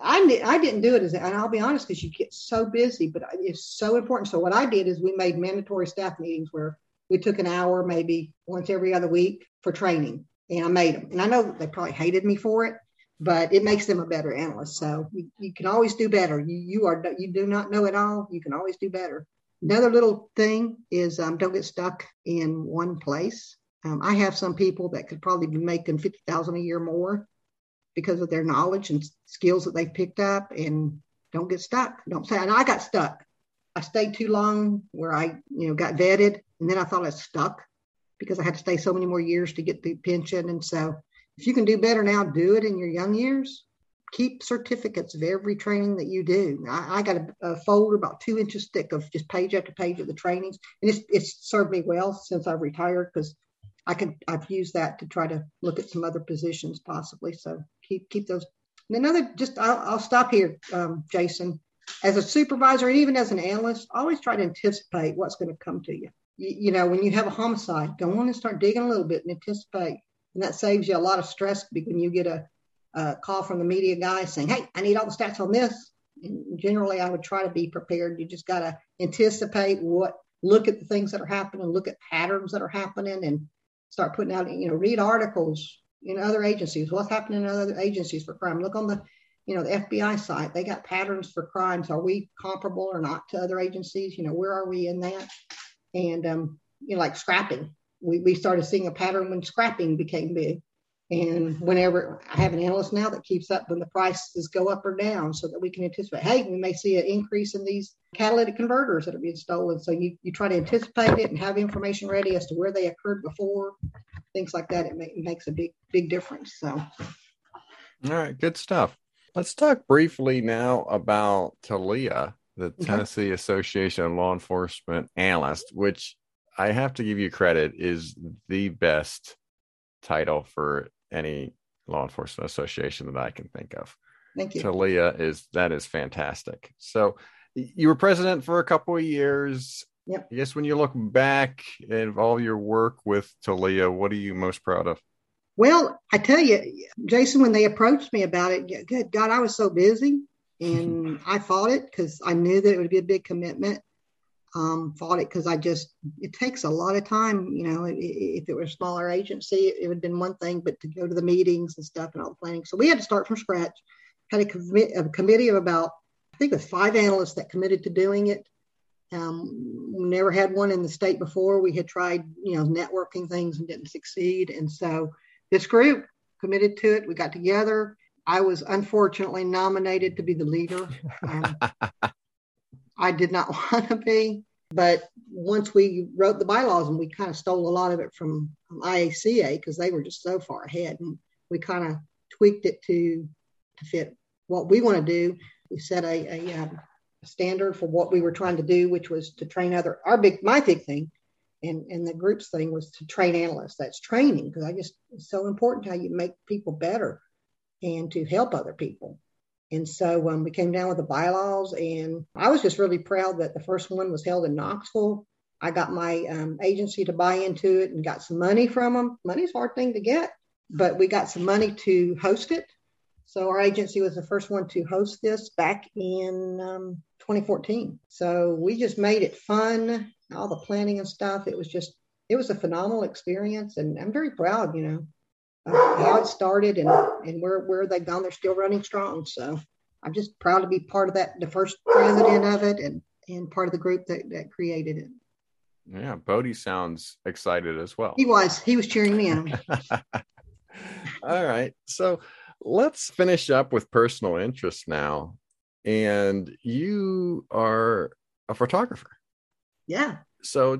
I didn't do it and I'll be honest, because you get so busy, but it's so important. So what I did is we made mandatory staff meetings where we took an hour, maybe once every other week for training, and I made them. And I know they probably hated me for it, but it makes them a better analyst. So you can always do better. You do not know it all. You can always do better. Another little thing is don't get stuck in one place. I have some people that could probably be making $50,000 a year more because of their knowledge and skills that they've picked up, and don't get stuck. Don't say, and I got stuck. I stayed too long where I, got vetted, and then I thought I was stuck because I had to stay so many more years to get the pension. And so if you can do better now, do it in your young years. Keep certificates of every training that you do. I got a folder about 2 inches thick of just page after page of the trainings. And it's served me well since I've retired, because I've used that to try to look at some other positions possibly. So keep those. And I'll stop here, Jason. As a supervisor, and even as an analyst, always try to anticipate what's going to come to you. When you have a homicide, go on and start digging a little bit and anticipate. And that saves you a lot of stress when you get a call from the media guy saying, hey, I need all the stats on this. And generally, I would try to be prepared. You just got to anticipate look at the things that are happening, look at patterns that are happening, and start putting out, read articles in other agencies. What's happening in other agencies for crime? Look on the FBI site. They got patterns for crimes. Are we comparable or not to other agencies? Where are we in that? And, like scrapping. We started seeing a pattern when scrapping became big. And whenever I have an analyst now that keeps up when the prices go up or down, so that we can anticipate, hey, we may see an increase in these catalytic converters that are being stolen. So you try to anticipate it and have information ready as to where they occurred before, things like that. It makes a big difference. So, all right, good stuff. Let's talk briefly now about TALIA, the Tennessee Association of Law Enforcement Analysts, which I have to give you credit is the best title for any law enforcement association that I can think of. Thank you. TALIA is fantastic. So you were president for a couple of years. Yep. I guess when you look back at all your work with TALIA, what are you most proud of? Well, I tell you, Jason, when they approached me about it, good God, I was so busy, and I fought it because I knew that it would be a big commitment. Fought it because it takes a lot of time. If it were a smaller agency, it would have been one thing, but to go to the meetings and stuff and all the planning. So we had to start from scratch. Had a committee of about, I think it was 5 analysts that committed to doing it. We never had one in the state before. We had tried, networking things and didn't succeed. And so this group committed to it. We got together. I was unfortunately nominated to be the leader. I did not want to be, but once we wrote the bylaws, and we kind of stole a lot of it from IACA because they were just so far ahead, and we kind of tweaked it to fit what we want to do. We set a standard for what we were trying to do, which was to train my big thing, and the group's thing was to train analysts. That's training, because it's so important how you make people better and to help other people. And so we came down with the bylaws, and I was just really proud that the first one was held in Knoxville. I got my agency to buy into it and got some money from them. Money's a hard thing to get, but we got some money to host it. So our agency was the first one to host this back in 2014. So we just made it fun, all the planning and stuff. It was a phenomenal experience, and I'm very proud, how it started and where they've gone. They're still running strong. So I'm just proud to be part of that, the first president of it, and part of the group that created it. Yeah, Bodie sounds excited as well. He was cheering me on. All right. So let's finish up with personal interest now. And you are a photographer. Yeah. So just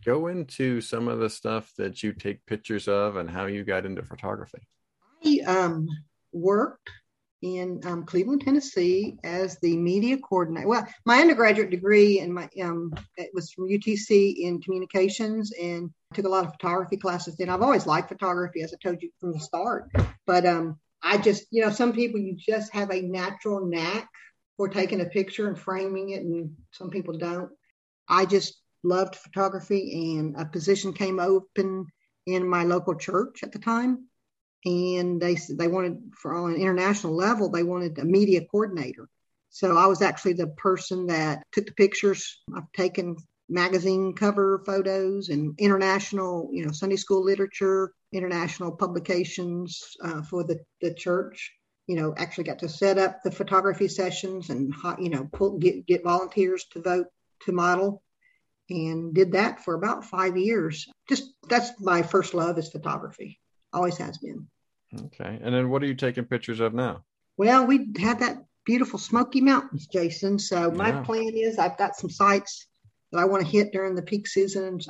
go into some of the stuff that you take pictures of and how you got into photography. I worked in Cleveland, Tennessee as the media coordinator. Well, my undergraduate degree and it was from UTC in communications, and took a lot of photography classes. Then I've always liked photography, as I told you from the start. But I just, some people, you just have a natural knack for taking a picture and framing it, and some people don't. I just loved photography, and a position came open in my local church at the time. And they wanted, for on an international level, they wanted a media coordinator. So I was actually the person that took the pictures. I've taken magazine cover photos and international, Sunday school literature, international publications for the church. Actually got to set up the photography sessions and, get volunteers to vote to model, and did that for about 5 years. That's my first love, is photography. Always has been. Okay. And then what are you taking pictures of now? Well, we had that beautiful Smoky Mountains, Jason. So my plan is I've got some sites that I want to hit during the peak seasons.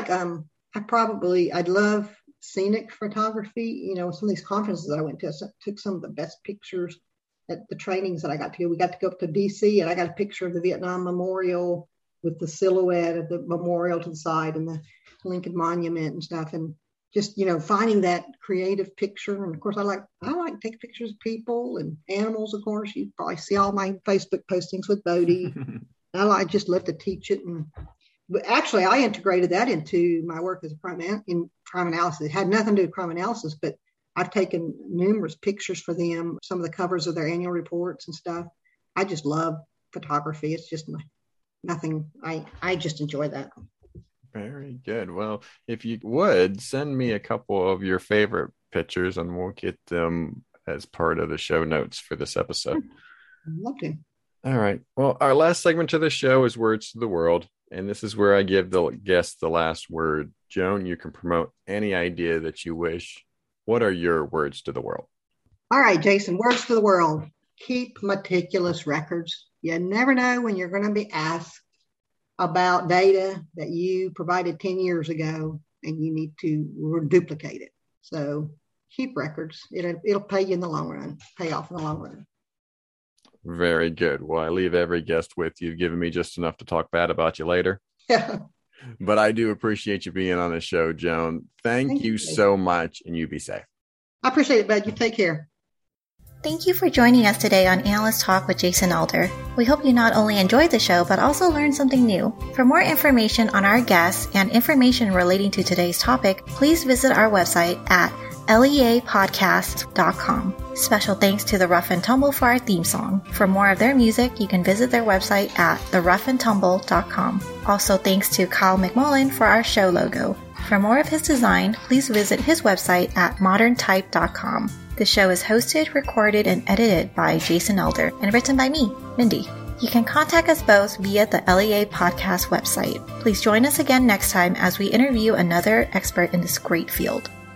I'd love scenic photography. Some of these conferences that I went to, I took some of the best pictures at the trainings that I got to do. We got to go up to DC, and I got a picture of the Vietnam Memorial with the silhouette of the memorial to the side and the Lincoln Monument and stuff. And just, finding that creative picture. And of course, I like to take pictures of people and animals. Of course, you probably see all my Facebook postings with Bodie. I just love to teach it. But actually, I integrated that into my work as a crime analysis. It had nothing to do with crime analysis, but I've taken numerous pictures for them, some of the covers of their annual reports and stuff. I just love photography. It's just nothing. I just enjoy that. Very good. Well, if you would send me a couple of your favorite pictures, and we'll get them as part of the show notes for this episode. I'd love to. All right. Well, our last segment to the show is Words to the World. And this is where I give the guest the last word. Joan, you can promote any idea that you wish. What are your words to the world? All right, Jason, words to the world. Keep meticulous records. You never know when you're going to be asked about data that you provided 10 years ago, and you need to duplicate it. So keep records. It'll pay you in the long run, pay off in the long run. Very good. Well, I leave every guest with you've given me just enough to talk bad about you later. But I do appreciate you being on the show, Joan. Thank you so much, and you be safe. I appreciate it, bud. You take care. Thank you for joining us today on Analyst Talk with Jason Alder. We hope you not only enjoyed the show, but also learned something new. For more information on our guests and information relating to today's topic, please visit our website at leapodcast.com. Special thanks to the Rough and Tumble for our theme song. For more of their music, you can visit their website at theroughandtumble.com. Also thanks to Kyle McMullen for our show logo. For more of his design, please visit his website at moderntype.com. The show is hosted, recorded, and edited by Jason Alder and written by me, Mindy. You can contact us both via the LEA Podcast website. Please join us again next time as we interview another expert in this great field.